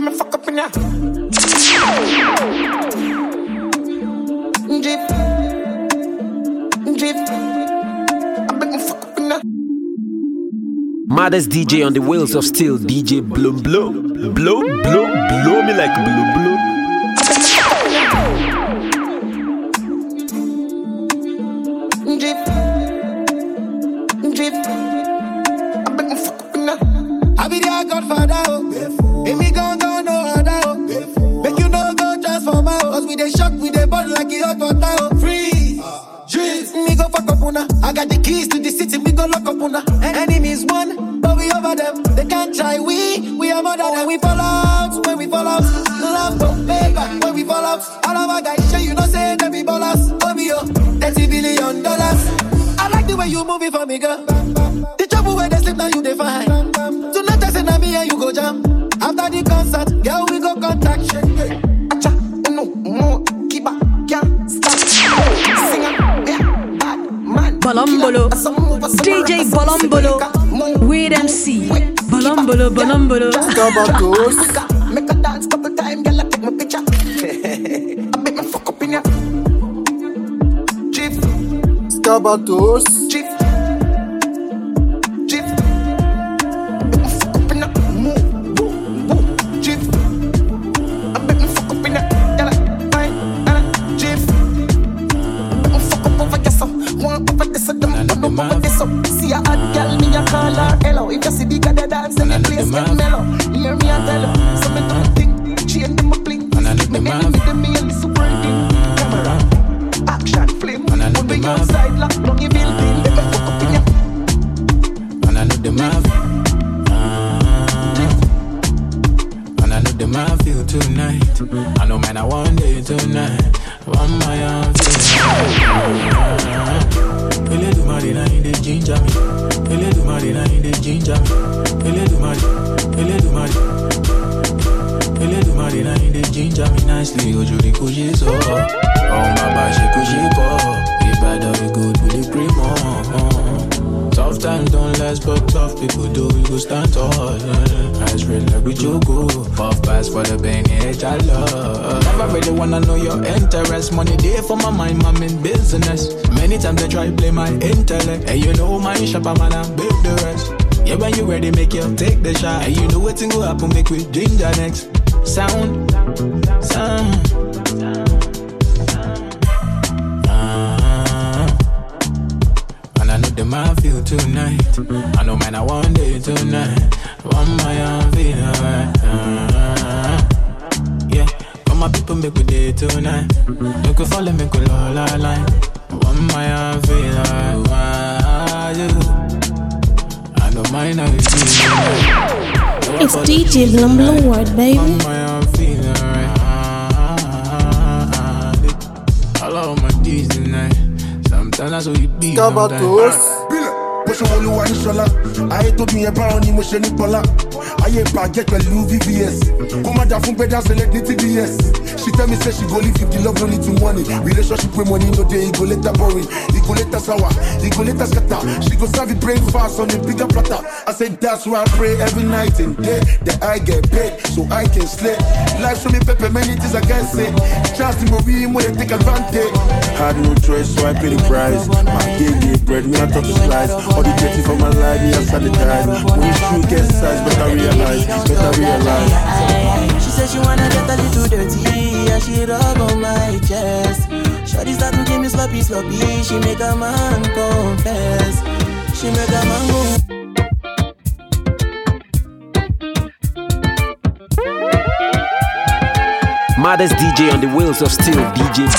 me fuck up in ya. Drip. Drip. I bet me fuck up in ya. Maddest DJ on the wheels of steel, DJ Blow Blow. Blow, blow, blow me like blow, blow. Drip. Drip. I bet me fuck up in ya. I be their godfather, oh. If me gon' go no other, oh. Make you no go transform out. Cause we dey shock, we dey burn like a hot water, oh. Free. Drip. Me go fuck up una. I got the keys to the city, me go lock up una. Enemies won, but we over them. They can't try, we are more than when we fall out, when we fall out. Love go paper, when we fall out. All of our guys show you no say them be ballers. OBO, $30 billion. I like the way you move it for me, girl. The trouble where they sleep now you define. Tonight I say na me and you go jam. After the concert, girl we go contact. Acha, no, more, keep up, can't stop. Singer, yeah, bad man. Bolombolo, DJ Bolombolo, Weird MC, Bolombolo, Bolombolo. Make a dance couple times, girl, I take my picture. I bet my fuck up in ya. Jeep, Stabatos, Jeep, Jeep. Bet my fuck up in ya. Move, boom, Jeep. I bet my fuck up in ya. Yalla, fine, Jeep. I bet my fuck up over your son. One over this, don't over this. See a hot girl, me a call her hello. If you see the guy dance, then the place get mellow. Hear me and tell her, so me don't think, chain them a blink. Me enemy them me a little burning. Camera, action, flame. When we outside, lock, long you building, let me fuck up in ya. And I know the mafia. And I know the mafia tonight. I know man I want it tonight. One my own Pele do marina in the ginger me. Pele do marina in the ginger me. Pele do marina. Pele do marina. Pele do marina in the ginger me nicely. Ojuri kuji so. Oh my bashi kuji po. We better we good with the primo. Tough times don't last, but tough people do. We go stand tall. Eyes red like we jogo. Puff pass for the pain, edge I love. Never really wanna know your interest. Money there for my mind, I'm in business. Many times they try play my intellect. And you know my shop, I'm gonna build the rest. Yeah, when you ready, make you take the shot. And you know what thing will happen, make we ginger next. Sound. And I know the man feel tonight. I know man I want it tonight. One my own feel alright. Yeah, come my people make we day tonight. You can follow me, go all line. One my own feel alright. I know mine I feel. It's DJ Blum Word, baby. One my own feel alright. I love my D's tonight. Sometimes that's what you be. Stabatos. Push a whole one shola. I told me about ni mo ṣe ní Paula. Aye baguette pẹ̀lú VVS. Come on, fun better select the TBS. She tell me say she go leave if the love no need to money. Relationship with money no day, it go later boring. It go later sour, it go later scatter. She go serve it brain fast on a bigger platter. I said that's why I pray every night and day that I get paid so I can slay. Life show me pepper, many things I can't say. Chance to move in when they take advantage. Had no choice, so I pay the price. My gay bread, me I talk to slice. All the dirty for my life, me I sanitize. When you shoot get size, better realize, better realize. She said she wanna get a little dirty, and she rub on my chest. Shorty start to give me sloppy. She make a man confess. She make a man go. Maddest DJ on the wheels of steel, DJ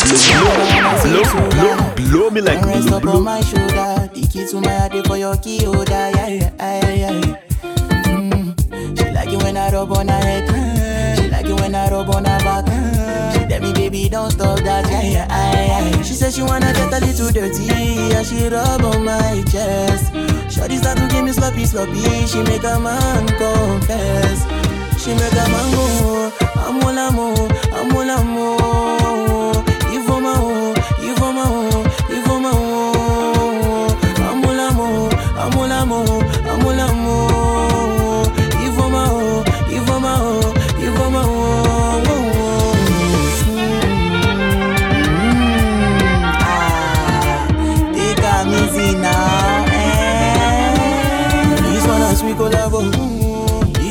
blow me like rest up blow. on my shoulder, the key to my heart for your key holder, yeah. She like it when I rub on her head, she like it when I rub on her back. She tell me baby don't stop that, yeah. She said she wanna get a little dirty, and she rub on my chest. Shorty start to give me sloppy. She make a man confess. She make a man go, I'm all amour. Il faut ma haut, I'm all amour. Il faut ma haut,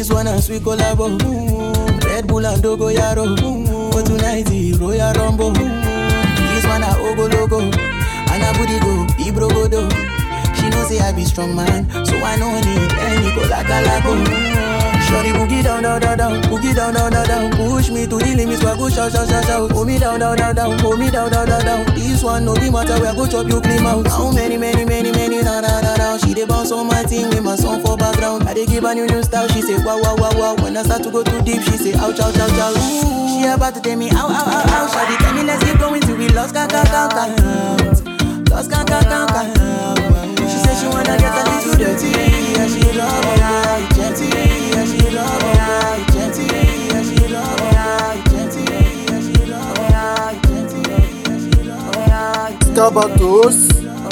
This one a sweet collabo. Red Bull and Dogo Yaro. For tonight, Royal Rumble. This one a Ogo Logo. And a booty go, Ibro Godo. She knows say I be strong man, so I no need any go. Shorty boogie down, down, down, down, boogie down, down, down, down. Push me to the limits, where I go shout, shout, shout, shout. Pull me down, down, down, down, pull me down, down, down, down. This one no be matter, where I go chop you clean out. How many, na na na na. She dey bounce on my team with my song for background. I dey give a new style, she say wow, wow, wow, wow. When I start to go too deep, she say ouch, ouch, ouch, ouch. Ooh, she about to tell me ow, ow, ow, ow. Shawty tell me let's keep going till we lost, count. Lost, count. She said she wanna get a little dirty, yeah, she love me, gentle, yeah, she love me, gentle, yeah, she love me, gentle, yeah, she love me, gentle, yeah, she love me. Stabatos.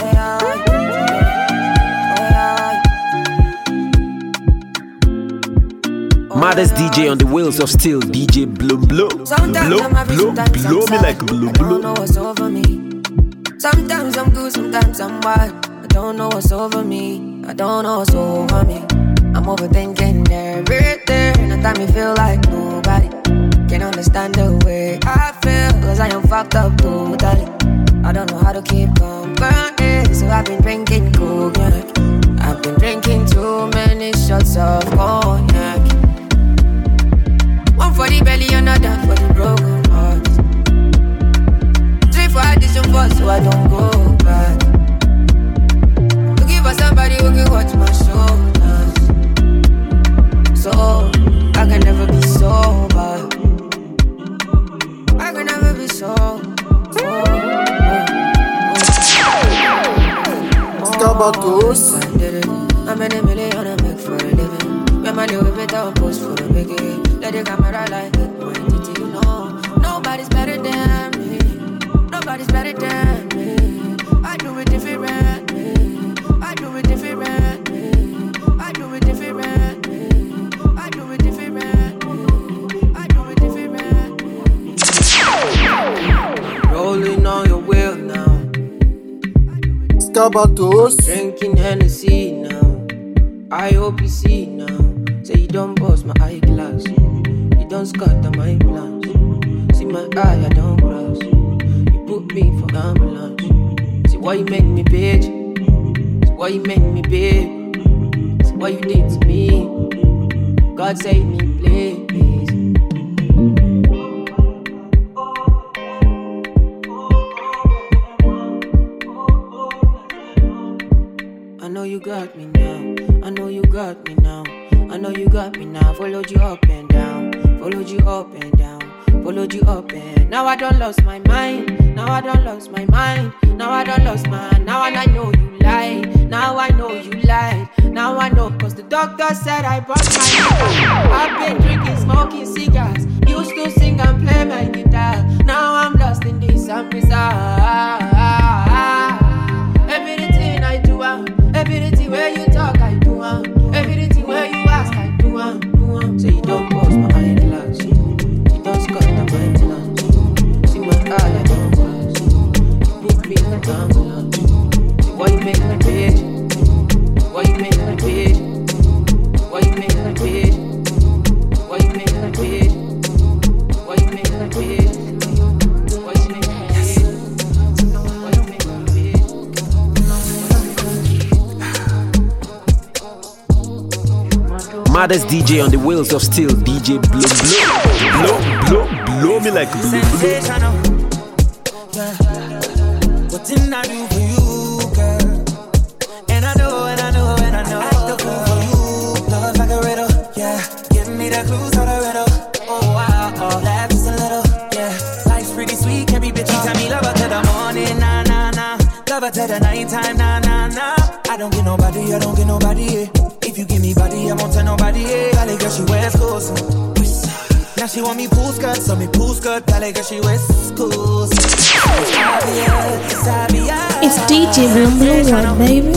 Maddest DJ on the wheels of steel, DJ Blow Blow. Blow me like Blow Blow. I don't know what's over me. Sometimes I'm good, sometimes I'm bad. I don't know what's over me. I don't know what's over me. I'm overthinking everything. At time me feel like nobody can understand the way I feel. Cause I am fucked up totally. I don't know how to keep company. So I've been drinking cognac. I've been drinking too many shots of cognac. One for the belly, another for the broken heart. 3 for addition 4 so I don't go back. Looking for somebody who can watch my shoulders. So I can never be sober. I can never be sober. Stabatos. I'm in a million I make for a living. When my new better post for the biggie. Let the camera like it, point it, you know. Nobody's better than me. Nobody's better than me. I do it differently. I do it differently. I do it differently. I do it differently. I do it differently. Rolling on your wheel now. Stabatos. Drinking Hennessy now. I hope you see now. Say you don't bust my eyeglass. You don't scatter my plans. See my eye, I don't cross. You put me for ambulance. See why you make me bitch. See why you make me babe. See what you did to me. God save me, please. I know you got me now. I know you got me now. I know you got me now. Followed you up and down. Followed you up and down. Followed you up and now I done lost my mind. Now I done lost my mind. Now I done lost my. Now and I know you lied. Now I know you lied. Now I know cause the doctor said I brought my life. I've been drinking, smoking cigars. Used to sing and play my guitar. Now I'm lost in this and bizarre. Everything I do, everything where you talk I do, everything where you ask I do. Say you don't bust my eyeglass. You don't scatter my plans. See my eye, I don't pass. You put me in the ambulance. See why you make me bitch. Why you make me bitch. Why you make me bitch. Why you make me bitch. Why you make me bitch. Why you make me bitch. Why you make me bitch. Maddest DJ on the wheels of steel, DJ Blow me like Blow. What didn't I do for you, girl? And I know. I do for you. Love like a riddle, yeah. Give me the clues to the riddle. Oh, wow, laugh just a little, yeah. Life's pretty sweet, can't be bitchy. Tell me love her to the morning, nah. Love her to the nighttime, nah. I don't get nobody, yeah. If you give me body, I won't tell nobody, yeah. Valley girl, she wears clothes. Now she want me pool skirt, so me pool skirt. Valley girl, she wears schools. It's DJ Blow Blow, baby.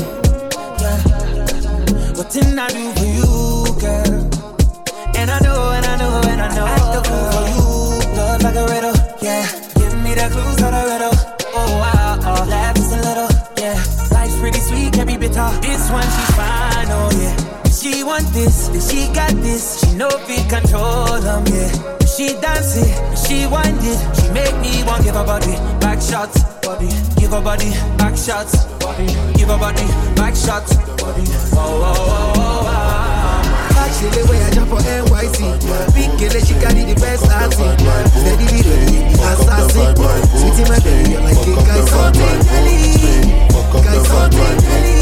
What didn't I do for you, girl? And I know. I do for you. Love like a riddle, yeah. Give me the clues to the riddle. Oh, wow, laugh just a little, yeah. Life's pretty sweet, can't be bitter. This one she's fine, oh yeah. she want this, she got this. She know we control them, yeah. She dance it, she wind it. She make me want give her body back shots, body. Give her body back shots, body. Give her body back shots, body. Oh, oh, oh, oh, oh. Actually, the way I jump for NYC, big girl, she carry the best acting. Steady the ready, assassin. Sweet in my belly, I'm like a guy something belly. Guy something belly.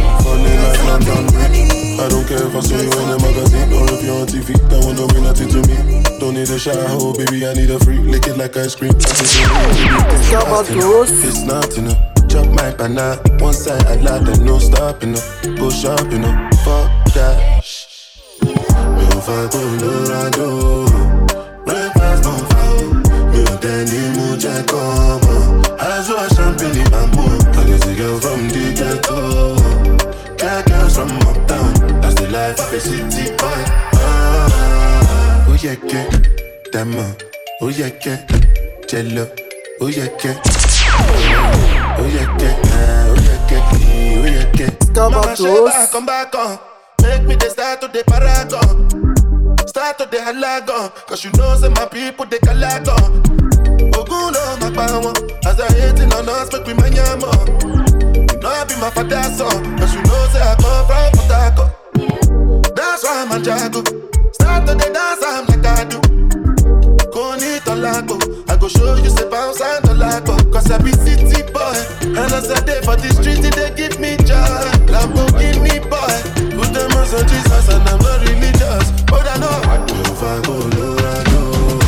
I don't care if I see you in the magazine or if you're on TV. That one don't mean nothing to me. Don't need a shower, oh baby, I need a freak. Lick it like ice cream. It's not enough. Chop my banana. One side I lie, then no stopping up. Go shopping up. Fuck that. Me on fire, Colorado. Red fast on fire. Me on Danny Muja come. I saw a champagne in bamboo. I guess a girl from the ghetto. Got girls from uptown. That's the life of a city boy. Oh yeah, get Dama. Oh yeah, get Jello. Oh yeah, get. Oh yeah, get. Oh yeah, get. Oh yeah, get. Come back on. Make me the start to the paragon. Start to the halagon. Cause you know say my people they calagon. Oguno my power. As I hating on us, make me my yama. You know I be my father's son. Cause you know say I come from Potako. That's why I'm a jago. Start to the dance, I'm like I do. Go need a lago. I go show you say bounce and a lago. Cause I be city boy. And as I day for the street, they give me joy. Lamborghini boy. Put them on Jesus and I'm not religious. But I know if I go Colorado.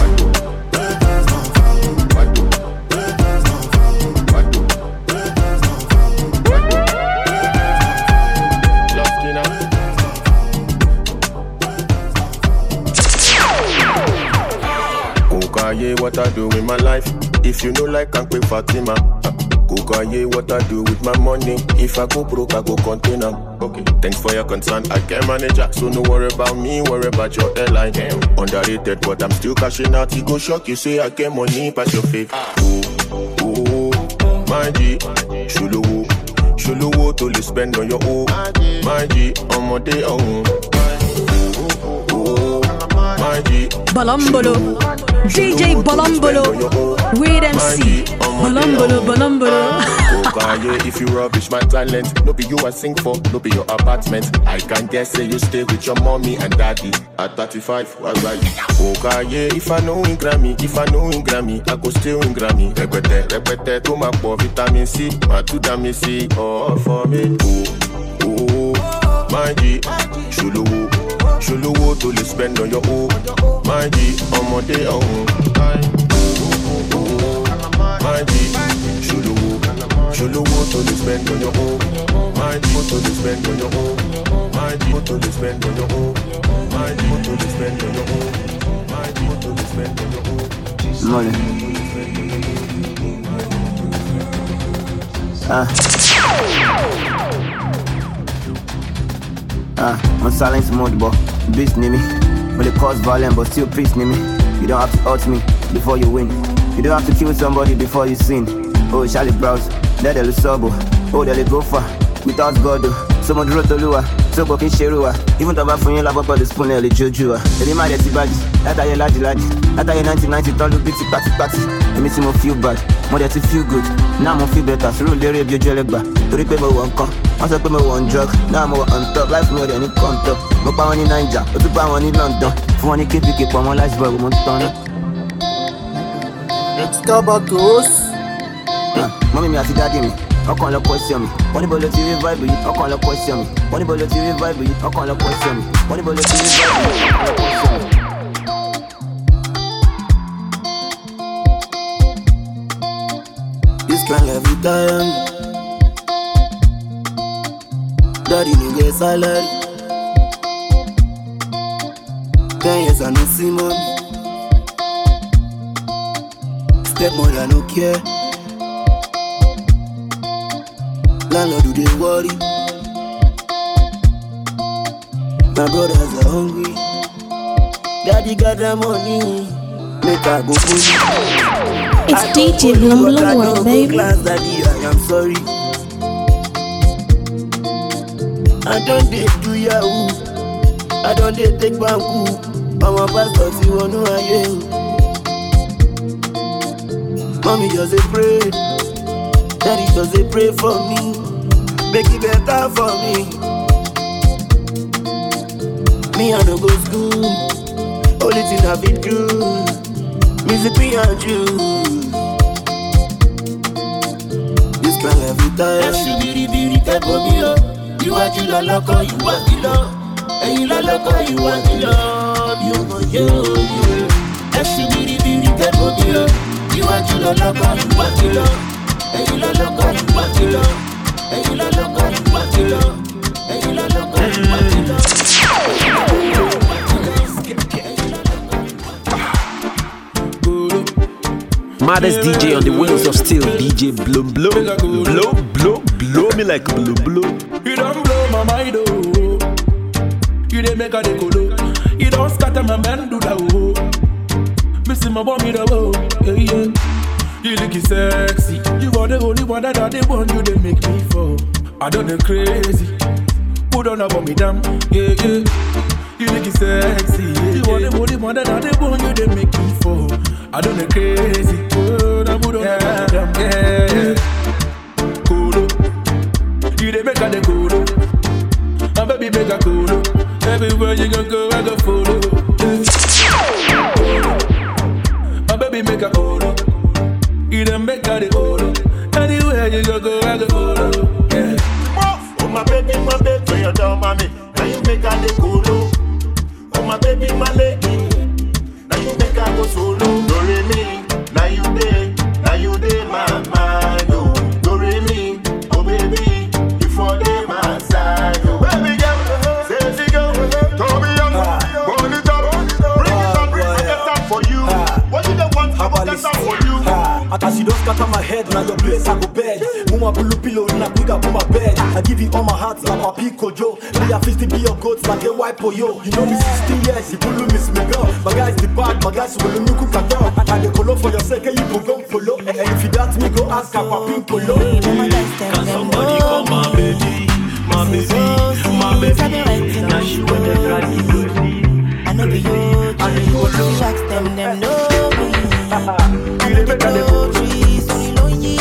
Kukaye, what I do with my life. If you know like I'm quick Fatima. Kukaye, what I do with my money. If I go broke, I go container. Okay, thanks for your concern. I can manage it, so no worry about me, worry about your airline. Underrated, but I'm still cashing out. You go shock, you say I get money past your faith. Oh, my G, Shuluwo to le spend on your own. My G, on my day on. Bolombolo, DJ Bolombolo, Weed MC, Bolombolo. If you rubbish my talent, no be you I sing for, no be your apartment. I can guess say you stay with your mommy and daddy. At 35, was like, okay, if I know in Grammy, I go still in Grammy. Repete, to my poor vitamin C, my two dami C, all for me. Oh, my G, Shuluwo to le spend on your own. My G, on my day on. My G, Shuluwo to le spend on your own. My G, to le spend on your own. My G, to le spend on your own. My G, to le spend on your own. My G, to le spend on your own. Money. On silence mode, but beast near me. But it cause violence, but still peace near me. You don't have to hurt me before you win. You don't have to kill somebody before you sin. Oh, Charlie Browse, let the Lusobo. Oh, they go far without God. So much road to lure, so fucking sherua. Even though I'm from you, love the spoon, the juju. They might have body. That I lad. That I 1990, don't look bitty party. Let me see me feel bad. More than to feel good. Now I'm feel better. So really rave your jelly back. To repay my one come. Once I pay my one drug. Now I'm on top. Life more than it come top. No power in Niger. But to power in London. For money keep on my life, bro. Excabatos. Mommy, me ask daddy me. I can't look question me. One bullet to revive you. I can't look question me. One bullet to revive you. I can't look question me. One bullet to revive you. I can't look question me. This kind every time. Daddy no get salary. 10 years I no see money. Stepmother no care. Landlord do they worry. My brothers are hungry. Daddy got the money. Make I go food. It's DJ Blum World, baby. Daddy, I am sorry. I don't date to Yahoo. I don't dey take banku. I'm a pastor, see one who I am. Mommy just a pray, daddy just a pray for me. Make it better for me. Me I don't go school, only thing I be do, music me and you. This kind of retire. Beauty, for me, you are the loco, you are the love. And you loco, you are the love. You are you. Beauty, for me, you are the loco, you are the love. And you loco, you are the love. And you loco, you are the love. And you loco, you are the love. Maddest DJ on the wheels of steel, DJ Blow Blow. Blow, blow, blow me like blow blow. You don't blow my mind, oh. You didn't make a decolo. You don't scatter my man, do that, oh. Missing my bomb, oh. Yeah, yeah. You look sexy. You are the only one that I want you to make me fall. I don't know crazy. Put on about me, damn. Yeah, yeah. You look sexy. You are the only one that I want you to make me fall. I don't know crazy. Oh, I put on damn. Yeah. Cool. You dey make a de cool. My baby make a cool. Everywhere you go, I go follow. My baby make a cool. You dey make a de cool. Anywhere you go, I go follow. Yeah. Oh my baby, when you down, mommy, now you make a de cool. Oh my baby, my lady, now you make a go solo. Dore me, now you day, my mind. Oh, dore me, oh baby, you for day my side. Oh baby girl, sexy girl, Toby young, burn it up, bring it up, bring it up for you. What you don't want, I want that for you. As you don't scatter my head, now your place I go bed. Muma blue pillow, na quiga put my bed. I give you all my heart, like my pico Joe. Me a fist to be your goats, like a wipe for you. You know me 16 years, you pull miss me girl. My guys the bad, my guys will you cook a girl. And the color for your sake, you go go follow. And if you doubt me, go ask her for pink polo. Can somebody call my baby, my baby, my baby? Now she want to drive me crazy. I know be you, I know you ask them know me. I know the trees, only know you.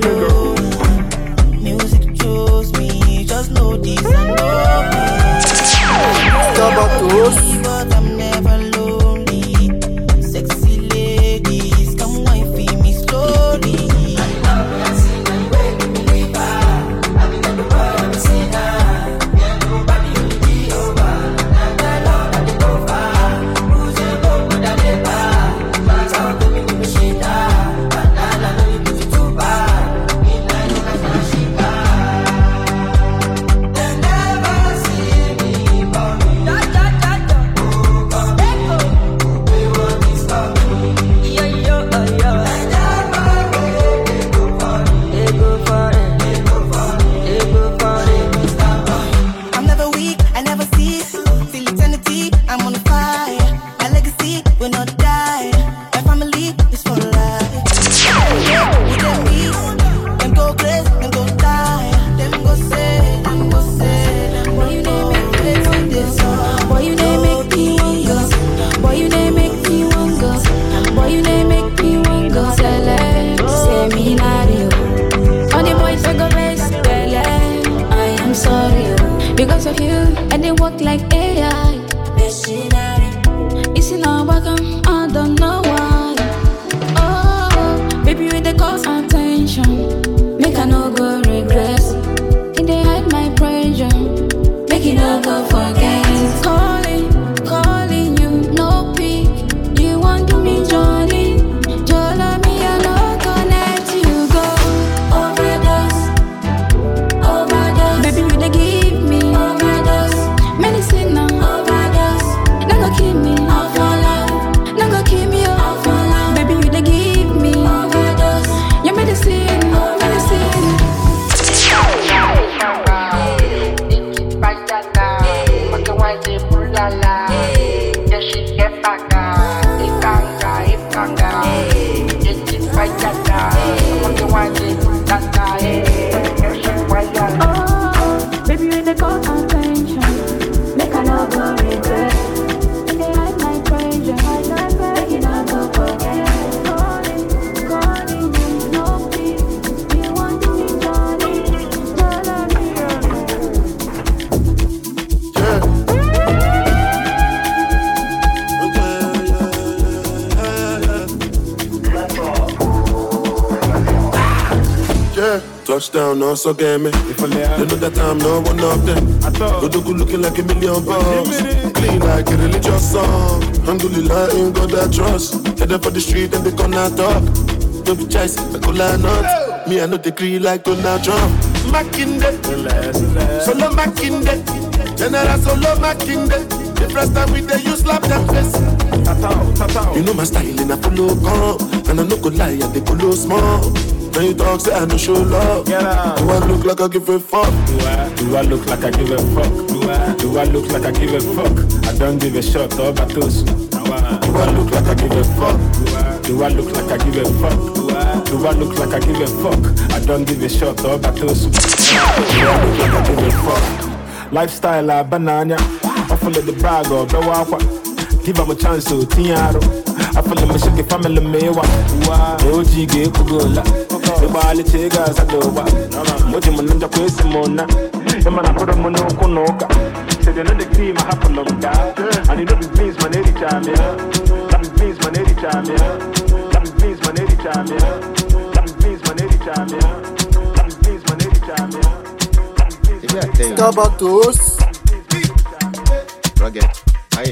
Music chose me, just know this and know me. Come up to us. But I'm never lonely. Sexy ladies, come wine for me slowly. Because of you, and they walk like AI. It's in our welcome, I don't know why. Oh, baby, when they cause attention, make I no go regress. And they hide my pressure, make it no go forget. Calling you, no pick. You want to be Johnny? Jola me, I no connect you, go overdose. Baby, when they give me overdose, medicine now overdose. Don't go kill me, I'll fall out. Touchdown, no so game me. You know that I'm not one of them. Odogu looking like $1 million. Clean like a religious song. Alhamdulillah, ain't got that trust. Headed for the street and they gonna talk. Don't be choice, I go line up. Me, I know the green like Donald Trump. Mackinday, solo Mackinday. General solo Mackinday. The first time we dey use slap that face. You know my style and I follow come. And I no go lie, I dey follow small. Now you talk, say I no show love. Do I look like I give a fuck? Do I look like I give a fuck? Do I look like I give a fuck? I don't give a shot, all battles. Do I look like I give a fuck? Do I look like I give a fuck? Do I look like I give a fuck? I don't give a shot, all battles. Do I look like I give a fuck? Lifestyle, banana. I follow the bag or the wawa. Give them a chance to Tiaro. I follow my shake family mewa. OG gay Kugola. The Bali Tegas at the Wa. Mojimananja Quesimona. The man I put a monoconoka. Say they know the cream I have a long guy. And you know this means my lady time, yeah. That means my lady time, yeah. That means my lady time, yeah. That means my lady time, yeah. That means my lady time, yeah. Tabatos. Rugged. Aye.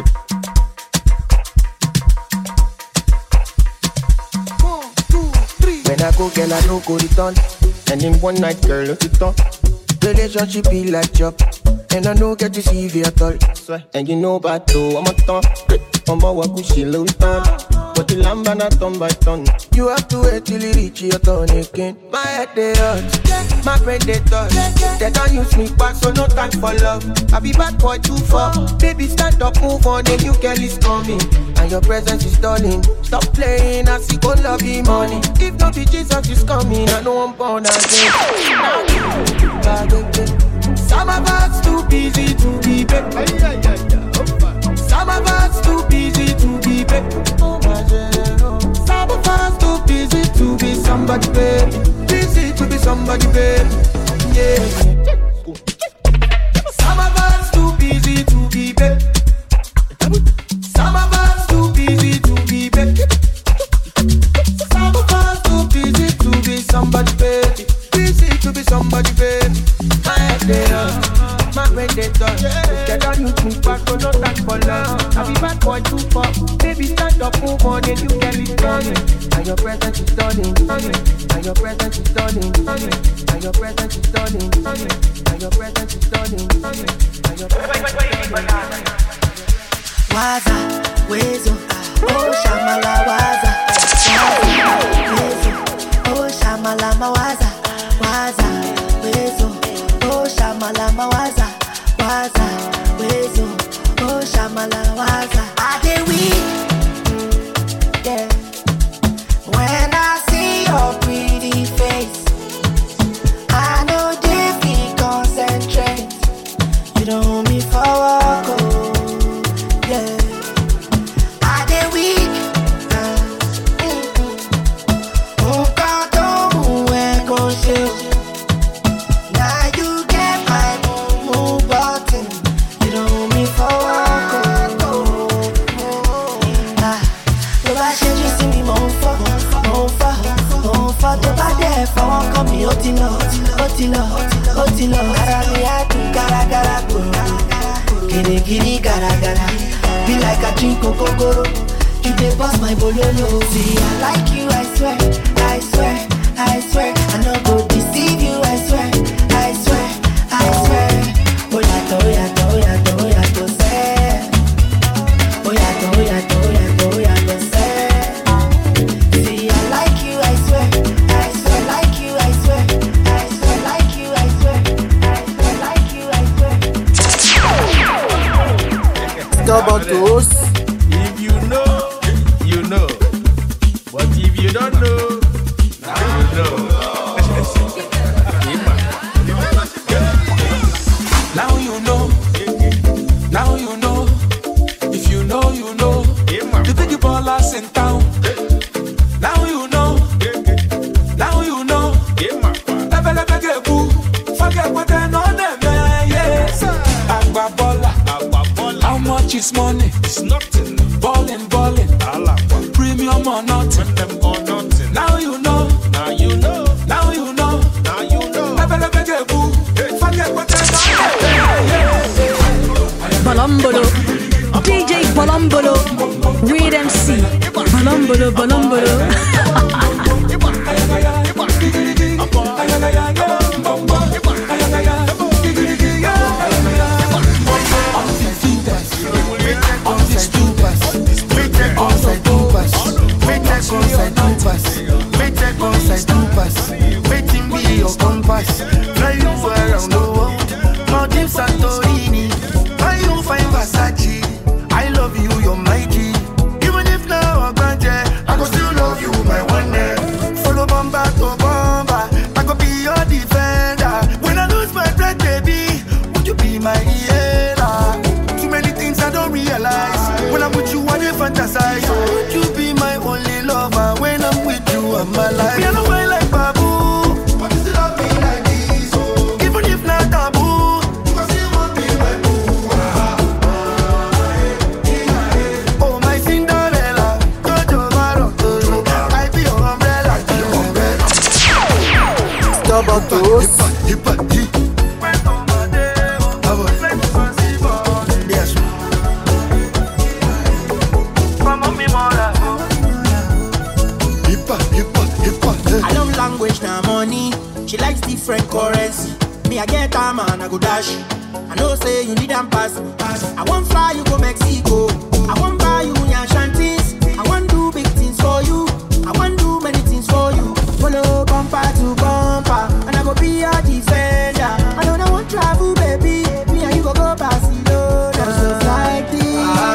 When I go, girl, I no go return. And in one night, girl, look it up. Relationship be like job. And I no get to see you at all. And you know about though, I'm a ton. I'm a wakushi low ton. But the lamb and a ton by ton. You have to wait till you reach your turn again. My head they hurt, my brain they touch. They don't use me back, so no time for love. I be bad boy too far. Baby, stand up, move on, a new girl is coming. And your presence is stalling. Stop playing, I see go love you money. If not be Jesus is coming, I know I'm born again. Some of us too busy to be back. Some of us too busy to be back. Some of us too busy to be somebody, baby. Busy to be somebody, baby. Yeah. Some of us too busy to be back. Some of us too busy to be back. Some of us too busy to be somebody, baby. Busy to be somebody, baby. My head they hurt, my brain they touch. They don't use me back, so no time for love. I be bad boy too far. Baby, stand up, move on, and you get it done. And your presence is stunning. And your presence is stunning. And your presence is stunning. And your presence is stunning. And your presence is stunning. Waza, Wezo, oh Shamala Waza, Wezo, oh Shamala Mawaza, Waza, Wezo, oh Shamala Mawaza, Waza, Wezo, oh Shamala Waza. I dey weak, yeah. When I see your pretty face, I know they feel concentrate. You don't hold me for walk, oh. Yeah, I dey weak. Now you get my move button. You don't hold me for walk. Tó bá ṣe jú sí mi, mò ń fọ́. Tó bá dẹ̀ fọwọ́ kàn mí, ó ti lọ. Ara mi á dùn gáragára gbòòrò. Gìrìgìrì gàràgàrà. Be like a drink kokoro. You dey bust my bololo. See, I like you, I swear. I no go deceive you, I swear. Oyato, say. Oyato, say. See, I like you, I swear. Like you, I swear. Like you, I swear. Tabatos. If you know, you know. But if you don't know, now you know. Now you know. Now you know. If you know, you know. The big ballers in town. Now you know. Now you know. Forget what I know them, yeah. Agba baller. How much is money? It's nothing. Ballin'. Premium or nothing. Now you know. Now you know. Bolombolo, DJ Bolombolo, Weed MC, Bolombolo, Bolombolo. Waiting be your compass. Fly you around the world. Maldives, Santorini. Why you find Versace? I love you, you're my key. Even if now I'm gone, I go still love you, my one day. Follow bomba to bomba. I go be your defender. When I lose my breath, baby, would you be my healer? Too many things I don't realize. When I'm with you, I dey fantasize. Would you be my only lover? When I'm with you, I'm alive. Me, I don't feel like Babu. But you still love me like this, oh. Even if not taboo, you can still want me my boo. Oh, my Cinderella, Jojo Maroto, I be your umbrella, Stop out toast. Language na money, she likes different currency. Me I get her man, I go dash. I know say you need them pass. I won't fly you go Mexico. I won't buy you your shanties. I won't do big things for you. I won't do many things for you. Follow bumper to bumper, and I go be your defender. I don't want travel, baby. Me and you go Barcelona. Just like this.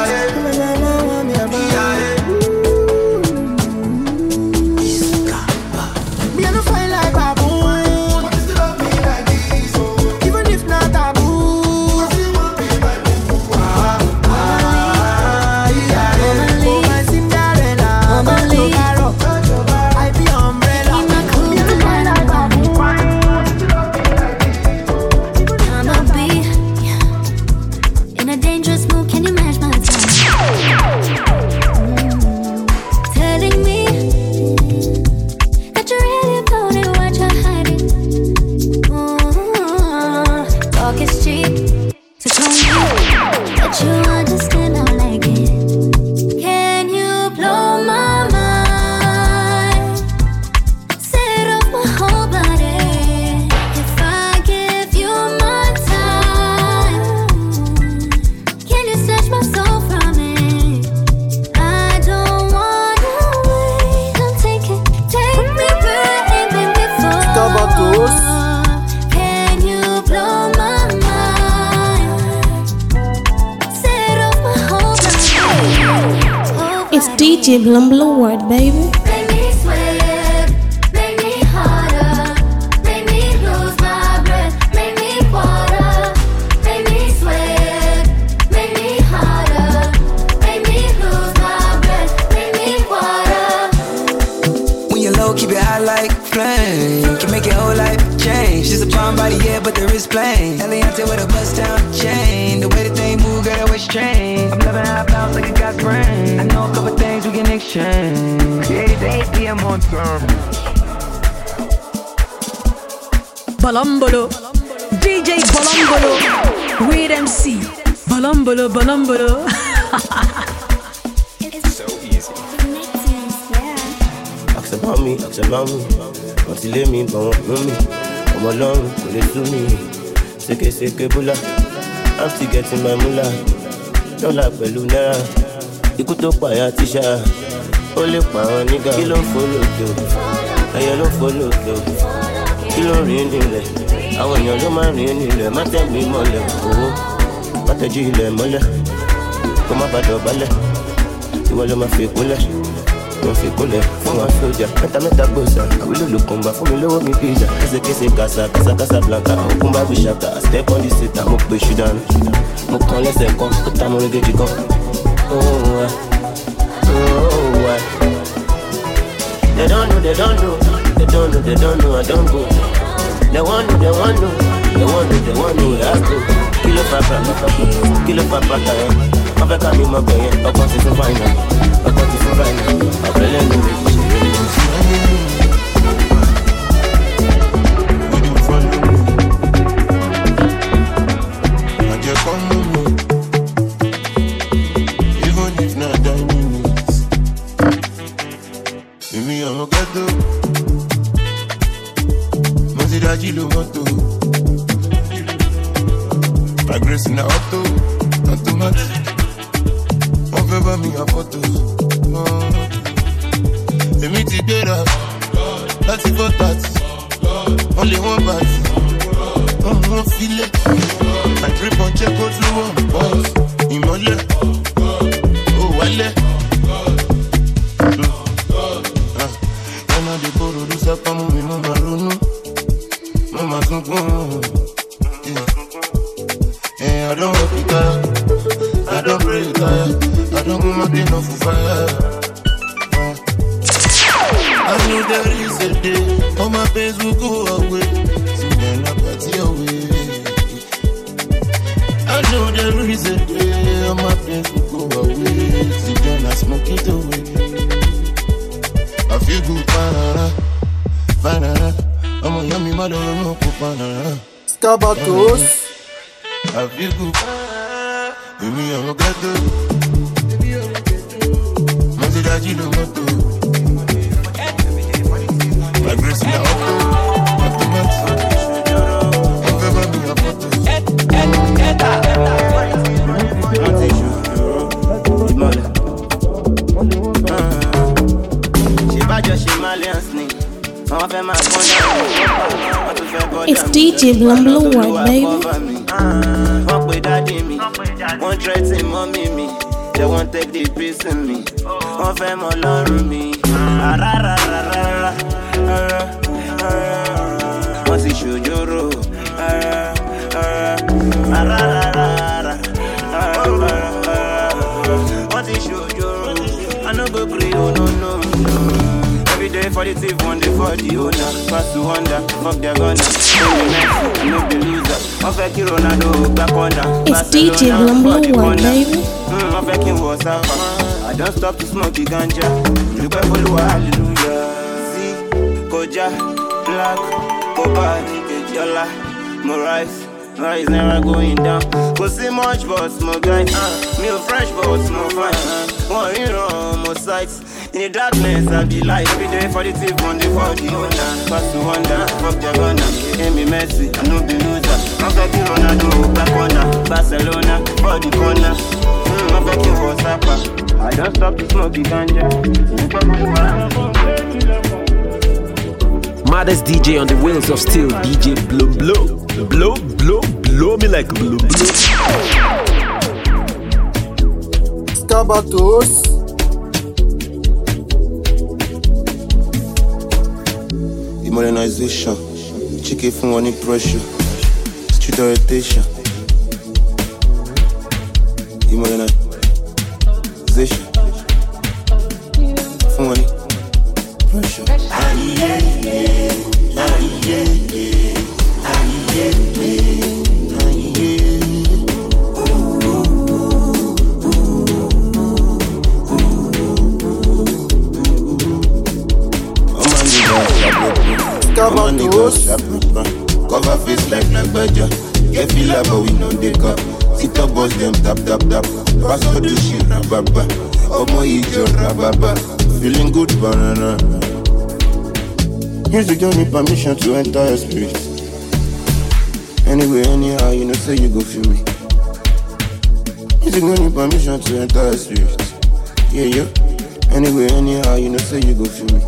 DJ Blumblo Word, baby. Make me sweat, make me harder, make me lose my breath, make me water, make me sweat, make me harder, make me lose my breath, make me water. When you're low, keep it high like flame. Can make your whole life change. Just a palm body, yeah, but there is plain. Eliante with a bust down chain. The way that they move, girl, that was strange. I'm 11.5 pounds like a got brain. I know a couple things we can exchange. Created the 8 p.m. on term. Bolombolo, DJ Bolombolo, Weed MC, Bolombolo, Bolombolo. It's so easy. Ask about me, until they me, but won't know me. I'm alone, but they do me. Seke bula, I'm still getting my moolah. Don't like Belunera. Ikú tó pààyà tíṣà, ó lè pa àwọn nígà. Kí ló ń fò lókè o? Ẹyẹ ló ń fò lókè o. Kí ló ń rìn nílẹ̀? Àwọn èèyàn ló máa ń rìn nílẹ̀. Má tẹ̀ mí mọ́lẹ̀ owó, má tẹ̀jú ilẹ̀ mọ́lẹ̀. Kó má bàa dọ̀bálẹ̀, ìwọ ló máa fi kúnlẹ̀. Mo fi kúnlẹ̀ fún wa sójà. Mẹ́ta gbòòsà, àwílò ló kún bá fún mi lówó mi pizza. Késekése kásá blanca, òkun bá bí ṣàkà. I step on the seat, mo pè ṣù dànù. Mo kàn lẹ́sẹ̀ kan, ó ta mo régéjì kan. They don't know, I don't go. They want to, I go. Kilo papa, I feel like I'm paying. I want to survive. I'm feeling na auto, automatic. On fait pas mis à photo. Et mi ti gbéra, láti bọ́ tàtì. Only one body. One filet. I drip on check out slow on boss. Ìmọ́lẹ̀. Oh, wálẹ̀. Ẹnà dé bóró ló sápá mú mi, mo máa ronú. Mo máa sunkún. I don't work it out. I don't pray it out. I don't go my day no for fire. I know there is a day. All my pains will go away. See then I party away. I know there is a day. All my pains will go away. See then I smoke it away. I feel good, banana, banana. I'm a yummy mother, I'm a banana. Scabatos. I feel good. Baby, I'm a gato. Must that you know what to. My grace in the auto. It's DJ Blumblue World, baby. Fuck with daddy me. One try to mommy me. They won't take the piece in me. One fam all on me. Once he show you roll. Once he show you roll. I no go green, oh no. Every day for the thief, one day for the owner. Pass to wonder, fuck their gunner. I know the loser. I'm faking Ronaldo, back on that. It's DJ Blumblue World, baby. I'm faking what's up. I don't stop to smoke the ganja. Look at follow, hallelujah. See, Koja, Black, Koba, Yola, Morais. Rise never going down. Go see much, but small guy. Me a fresh, but small fine. One hero, more sights. In the darkness, I'll be light. Every day for the thief, one day for the owner. Pass to wonder, fuck their gunner. Give me Messi, I know the loser. I'm fucking Ronaldo, back corner. Barcelona, for the corner. I'm fucking Wasapa. I don't stop to smoke the ganja. Maddest DJ on the wheels of steel, DJ Blumblue. Blow me like blue. Scabatos. Modernization, chicken from any pressure, street orientation. Modernization, from any pressure. Cover face like Nagbaja. Get feel like but we know they cup. Sit up boss them tap. Pass out the shit rababa. Omo ijo rababa. Feeling good banana. Music don't need permission to enter your spirit. Anyway, anyhow, you know say you go feel me. Music don't need permission to enter your spirit. Yeah. Anyway, anyhow, you know say you go feel me.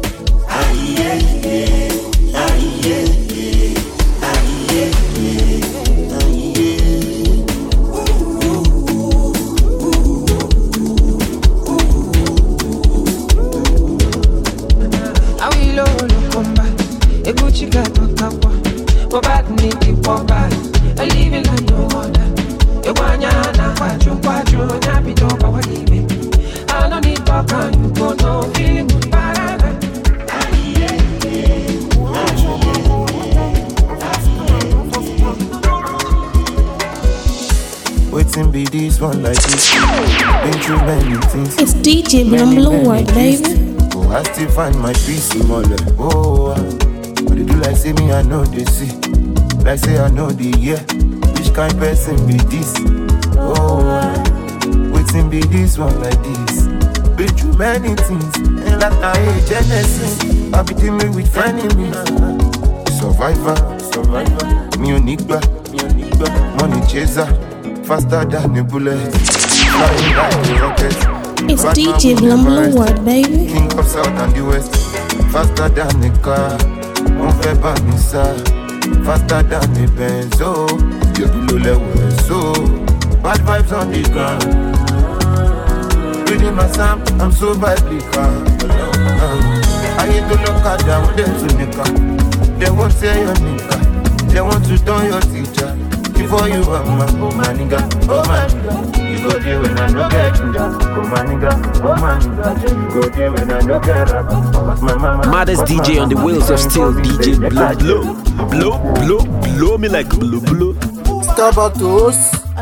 Waiting be this one like this. Been through many things. It's DJ Blumblue World, baby. Oh, I still find my peace in my life. Oh, but they do like say me, I know they see. Like say I know the year. Which kind person be this? Oh, waiting be this one like this. Been through many things. And like I hate Genesis. I be dealing with enemies. Survivor. Me on Nigba. Money chaser. faster than a bullet. Flying like a rocket. It's DJ Blumble World, baby. King of South and the West. Faster than a car. On fait pas ça. Faster than a Benz. Oh, you below level. So, bad vibes on the ground. Reading my Sam, I'm so biblical. I hate to look at them, they to nigga. They won't say your nigga. They want to turn your teacher. Before you are my nigga, oh my nigga. You go there when I no get nigga. Oh my nigga, oh my nigga. You go there when I no get rap. Maddest DJ on the wheels of steel, DJ Blow Blow. Blow me like blow. Stabatos.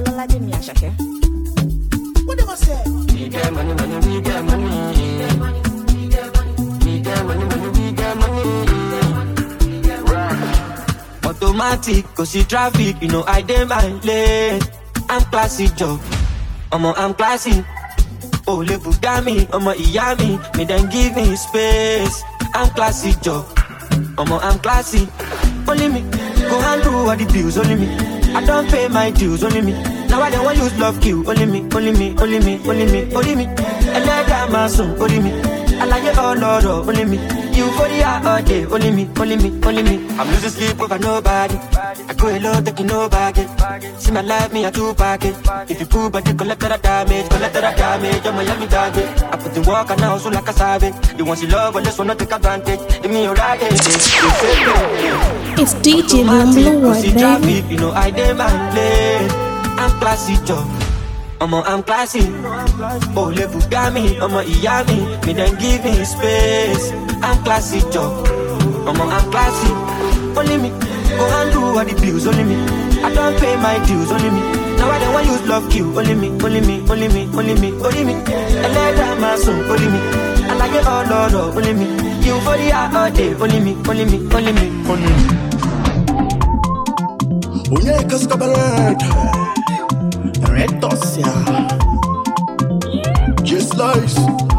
What do I say? We get money. Automatic, cause see traffic, you know I demand lane. I'm classy, Joe. I'm classy. Oh, le Bugami, Iyami, me then give me space. I'm classy, Joe. I'm classy. Only me, go and do all the bills, only me. I don't pay my dues, only me. Now I don't want use love kill, only me. And let that my son, only me. I like it all, Lord, only me. You for the all day, only me. I'm losing sleep over nobody. I go alone, taking no baggage. See my life, me a two packet. If you cool, but you collect that damage. I'm Miami target. I put the work and now so like a savage. The ones you love, but just wanna take advantage. Give me your right, It's DJ Blumble World, baby. You know I demand lane. I'm classy, Joe. I'm classy. Oh, le Bugami, Iyami, me then give me space. I'm classy, Joe. I'm classy. Only me, go and do all the bills, only me. I don't pay my dues, only me. Now I don't want use love kill, only me. And let that my son, only me. I like it all, Lord, only me. You for the all day, only me. Unye kaskabalet. Retos ya. Just lies.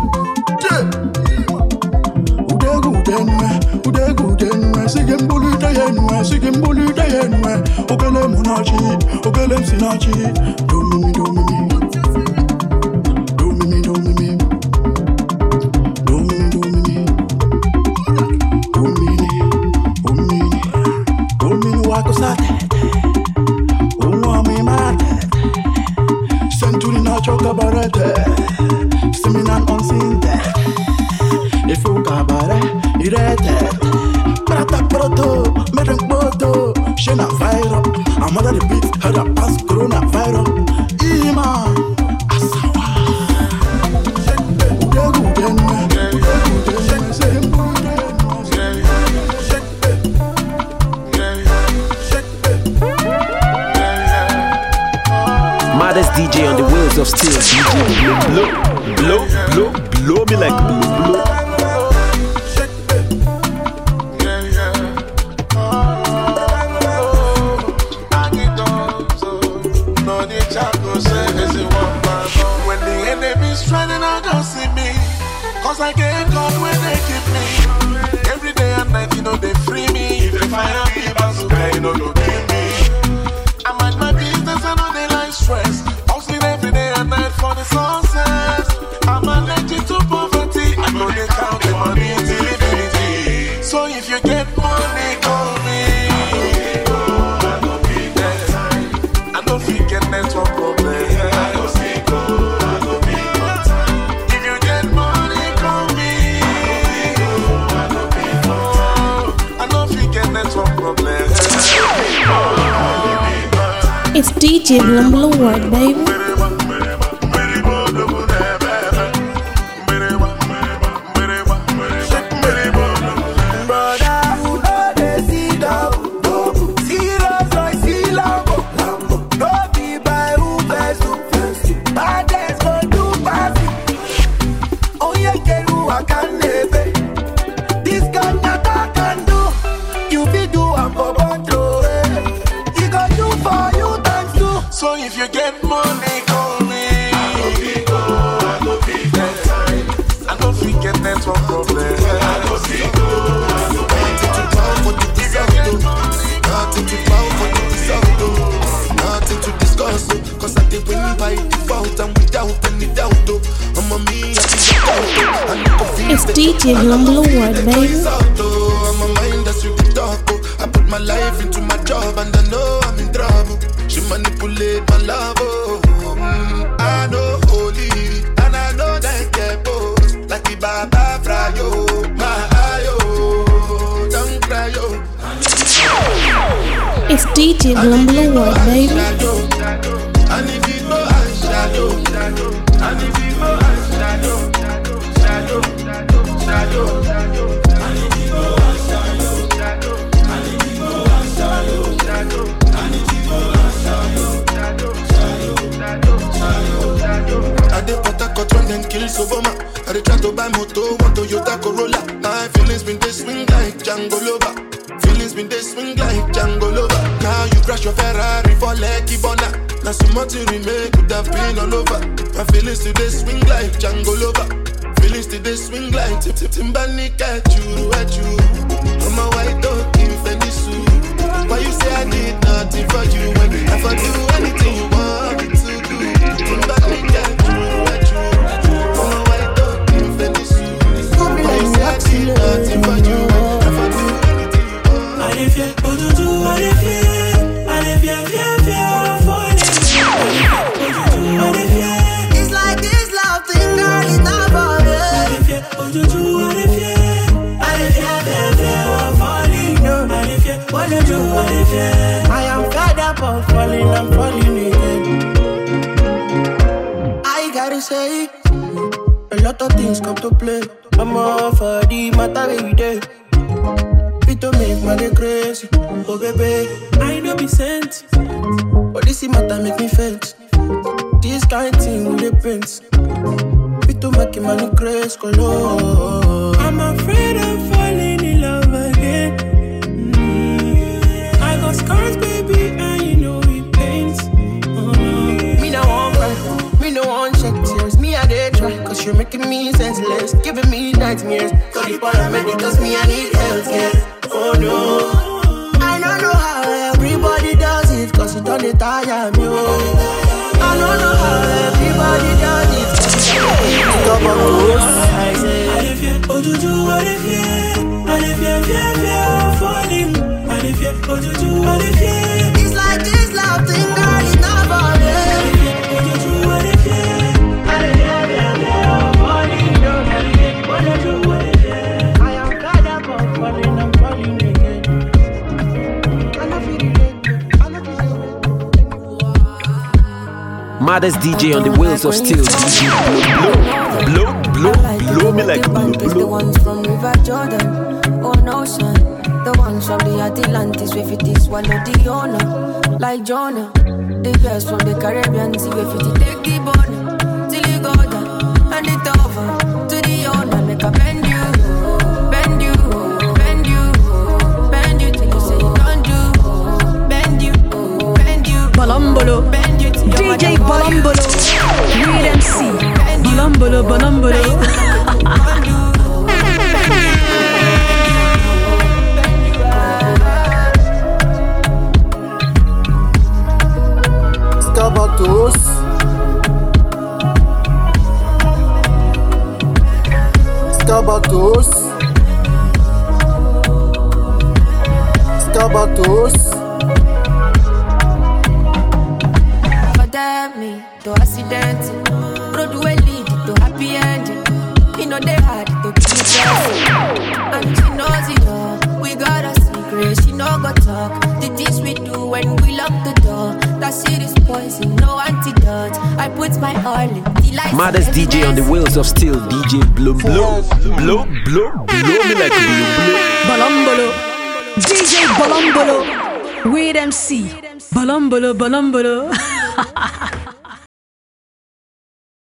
Udegudenme, sigembulu dayenme. Ogele munachi, ogele msinachi. Domimi. Domini wako sate. Umwami mate. Century na choka barete. Seminan on sinte. Ifu kabare, irete. Prata proto, me drink boto. Shena viral, I'm under the beat. Heard a pass corona viral. Ima, asawa. Maddest DJ on the wheels of steel, DJ Blow me like blow. When the enemy's trying to see me, cause I get God when they keep me. Every day and night, you know they free me. If they fire me, bazooka, you know they kill me. I mind my business and all they like stress. Hustling every day and night for the success. I'm allergic to poverty. I know they count the money till infinity. So if you get money, call me. I don't forget network problem. If you get money, call me. I don't forget network problem. It's DJ Blumble World, baby. So if you get money, call me. I go pick that time. I don't forget network problem. I go pick. Nothing to discuss, cause I by default and without any doubt. I'm a me, It's DJ Blumble World, baby. I'm a mind that's you can talk. I put my life into my job and I know I'm in trouble. She manipulate my love. I know holy and I know that get both. Like the Baba Frayo, my ayo, don't cry yo. It's DJ Blumble World, baby. And if you go and shadow, and if you go and shadow, shadow, shadow, and if you go and shadow, and if you go and shadow, and if you go and shadow. I did put a cut run and kill Soboma. I did try to buy moto, one Toyota Corolla. My feelings been they swing like Django Lover. Feelings been they swing like Django Lover. Now you crash your Ferrari for Lucky Bona. Now so much to remake could have been all over. My feelings today swing like Django Lover. Feelings today swing like Timbani at you. I'm a white dog in Fendi suit. Why you say I did nothing for you when if I do anything you want me to do? Timbani at you. I'm a white dog in Fendi suit. Why you say I did nothing for you when if I do anything you want? Allez viens, oh doudou, allez viens, falling. It's like this love thing, girl, it's not for me. I am fed up of falling, I'm falling again. I gotta say, a lot of things come to play. I'm all for the matter every day. Fit to make money crazy, oh baby, I know be sent. But this matter make me faint. This kind of thing with the prince. Fit to make money crazy, color. I'm afraid of falling in love again. I got scars, baby, and you know it pains. Oh no. Me no one cry, me no one shed tears. Me I dey try, cause you're making me senseless, giving me nightmares. So the paramedics, me I need healthcare. Oh no, I don't know how everybody does it, cause it don't tire me. I don't know how everybody does it, cause it don't tire me. Allez viens, oh doudou, allez viens, falling. Allez viens, oh doudou, allez viens. It's like this love thing, girl, it's not for me. Allez viens, oh doudou, allez viens. Allez viens, falling. Allez viens, oh doudou, allez viens. I am fed up of falling, I'm falling again. I love you, I love you. Maddest DJ on the wheels of steel. DJ blow me like blow. The ones from River Jordan, oh no son. The ones from the Atlantis, where it is swallow the owner, like Jonah. The girls from the Caribbean, see where it take the border, till it go down, and it over to the owner, make a bend you, till you say you don't do, bend you. Balombolo, DJ Balombolo, Read MC, Balombolo. Scabatos. Forget me, to accident, road will lead to happy ending. You know they had to be blessed, and she knows it all. We got a secret, she no go talk. The things we do when we lock the door. That shit is poison, no antidote. I put my all in the lights. Maddest DJ on the wheels of steel. DJ blow me like blow. Balombolo, DJ Balombolo, Weird MC, Balombolo.